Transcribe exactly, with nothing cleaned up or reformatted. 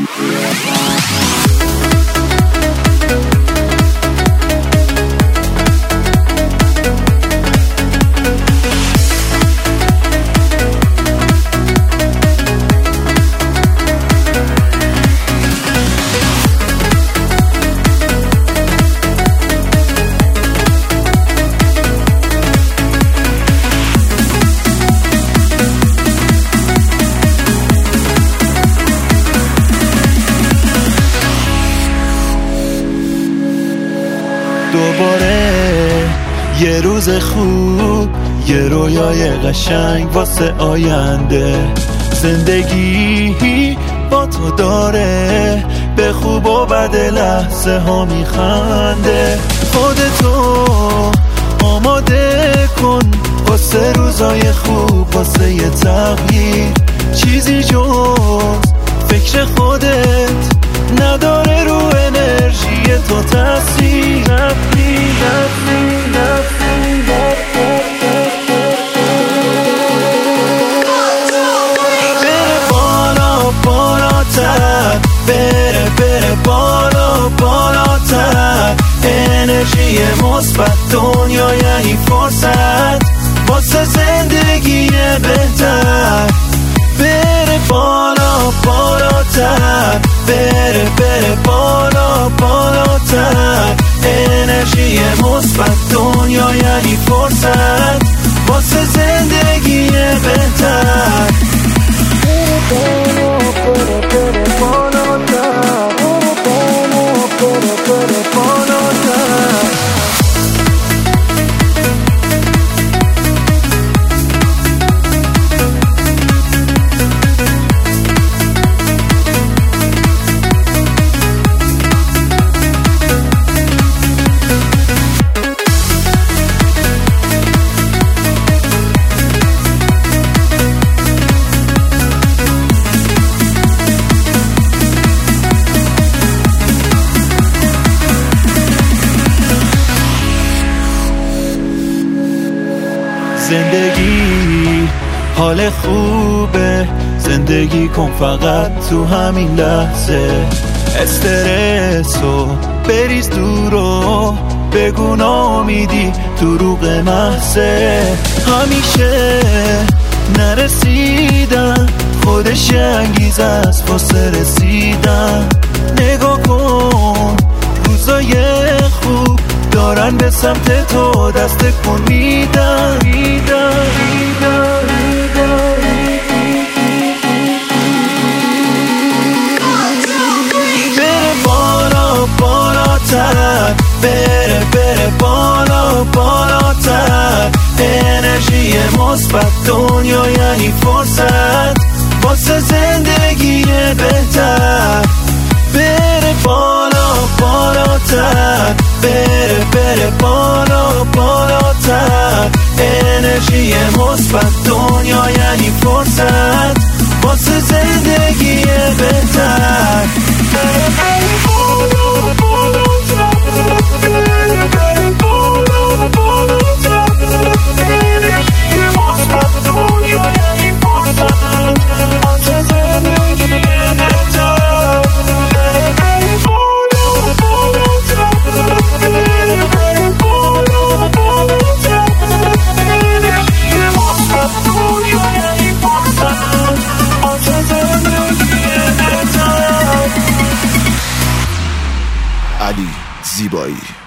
دوباره یه روز خوب، یه رویای قشنگ واسه آینده. زندگی با تو داره به خوب و بد لحظه ها میخنده. خودتو آماده کن واسه روزای خوب، واسه یه تغییر. چیزی جز فکر خودت نداره رو انرژی تو تاثیر. نفی نفی نفی بره بالا بالاتر، بره بره بالا بالاتر. انرژی مثبت دنیا یعنی فرصت واسه زندگی بهتر. بره بالا بالاتر، بره بره بالا بالاتر. انرژی مثبت دنیا یعنی فرصت واسه زندگی بهتر. بره بالا بره بره بالاتر، بره بالا بره بره بالاتر. زندگی حال خوبه، زندگی کن فقط تو همین لحظه. استرسو بریز دورو، بگو ناامیدی دروغ محضه. همیشه نرسیدن خودش انگیزه است واسه رسیدن. نگاه کن روزای خوب دارن به سمت تو دست کن میدن میدن میدن میدن. بره بالا بالاتر، بره بره بالا بالاتر. انرژی مثبت دنیا یعنی فرصت واسه زندگی بهتر. بره بالا بالاتر، بره بره بالا بالاتر. انرژی مثبت دنیا یعنی فرصت واسه زندگی بهتر. بره بالا بالاتر، بره بره بالا بالاتر. انرژی مثبت دنیا یعنی فرصت واسه زندگی بهتر. علی زیبایی.